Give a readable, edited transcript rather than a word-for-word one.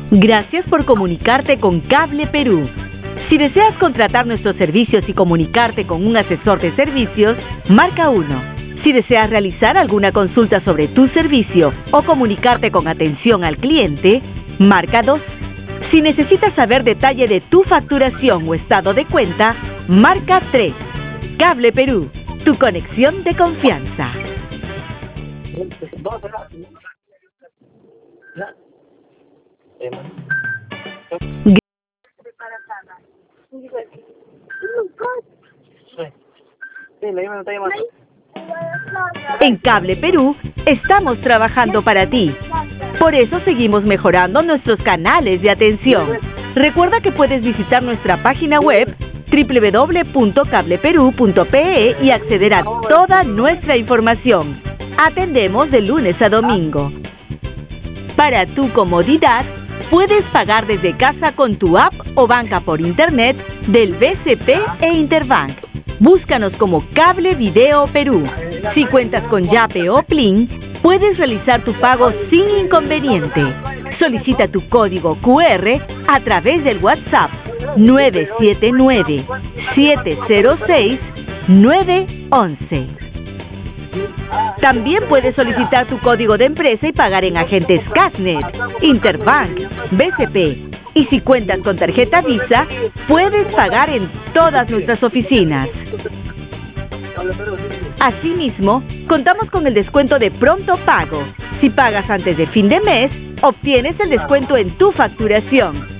Gracias por comunicarte con Cable Perú. Si deseas contratar nuestros servicios y comunicarte con un asesor de servicios, marca 1. Si deseas realizar alguna consulta sobre tu servicio o comunicarte con atención al cliente, marca 2. Si necesitas saber detalle de tu facturación o estado de cuenta, marca 3. Cable Perú, tu conexión de confianza. En Cable Perú estamos trabajando para ti. Por eso seguimos mejorando nuestros canales de atención. Recuerda que puedes visitar nuestra página web www.cableperu.pe y acceder a toda nuestra información. Atendemos de lunes a domingo. Para tu comodidad, puedes pagar desde casa con tu app o banca por internet del BCP e Interbank. Búscanos como Cable Video Perú. Si cuentas con Yape o Plin, puedes realizar tu pago sin inconveniente. Solicita tu código QR a través del WhatsApp 979-706-911. También puedes solicitar tu código de empresa y pagar en agentes Casnet, Interbank, BCP. Y si cuentas con tarjeta Visa, puedes pagar en todas nuestras oficinas. Asimismo, contamos con el descuento de pronto pago. Si pagas antes de fin de mes, obtienes el descuento en tu facturación.